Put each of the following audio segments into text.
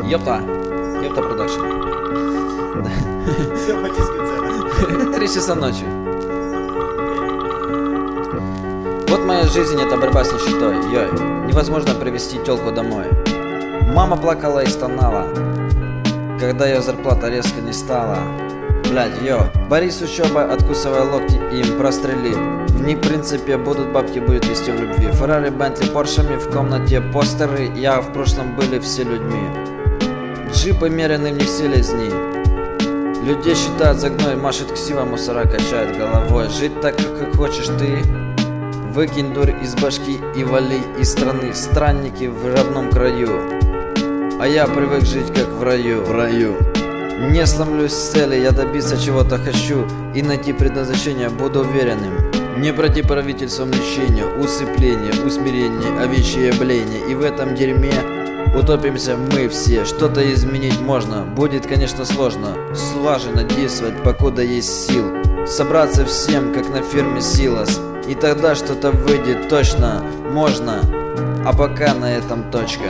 Ёпта продакшн. Все потискивается. 3 часа ночи. Вот моя жизнь, это борьба с нищетой. Йой, невозможно привезти тёлку домой. Мама плакала и стонала, когда ее зарплата резко не стала. Блядь, Борис с учебой, откусывая локти им прострели. В них, в принципе, будут бабки, будет вести в любви. Феррари, Бентли, Поршами, в комнате постеры. Я в прошлом были все людьми. Джипы мерены в них селезни. Людей считают за гной, машет ксива, мусора качает головой. Жить так, как хочешь ты. Выкинь дурь из башки и вали из страны. Странники в родном краю. А я привык жить как в раю. Не сломлюсь с цели, я добиться чего-то хочу. И найти предназначение буду уверенным. Не пройти правительством лечения, усыпление, усмирение, овечье бление. И в этом дерьме утопимся мы все. Что-то изменить можно, будет, конечно, сложно. Слаженно действовать, покуда есть сил. Собраться всем, как на ферме Силас. И тогда что-то выйдет точно, можно. А пока на этом точка.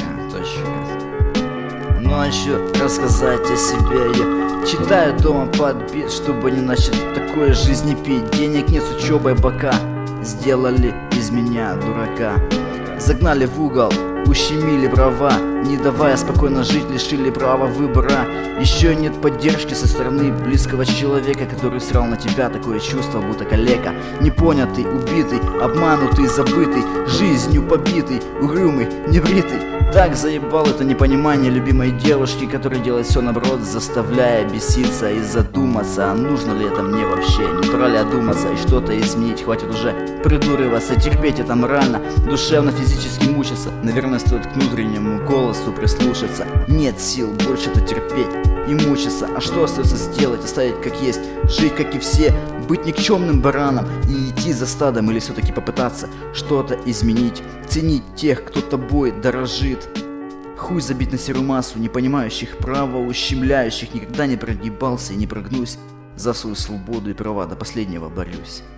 Ну а еще рассказать о себе я читаю дома под бит, чтобы не начать такой жизни пить. Денег нет с учебой, бока сделали из меня дурака. Загнали в угол, ущемили права, не давая спокойно жить, лишили права выбора. Еще нет поддержки со стороны близкого человека, который срал на тебя, такое чувство, будто калека. Непонятый, убитый, обманутый, забытый, жизнью побитый, угрюмый, небритый. Так заебал это непонимание любимой девушки, которая делает все наоборот, заставляя беситься и задуматься, а нужно ли это мне вообще, не пора ли одуматься и что-то изменить, хватит уже придуриваться, терпеть это морально, душевно, физически мучиться. Наверное, стоит к внутреннему голосу прислушаться. Нет сил больше это терпеть и мучиться. А что остается сделать? Оставить как есть, жить как и все, быть никчемным бараном и идти за стадом, или все-таки попытаться что-то изменить, ценить тех, кто тобой дорожит. Хуй забить на серую массу, не понимающих права, ущемляющих, никогда не прогибался и не прогнусь, за свою свободу и права до последнего борюсь.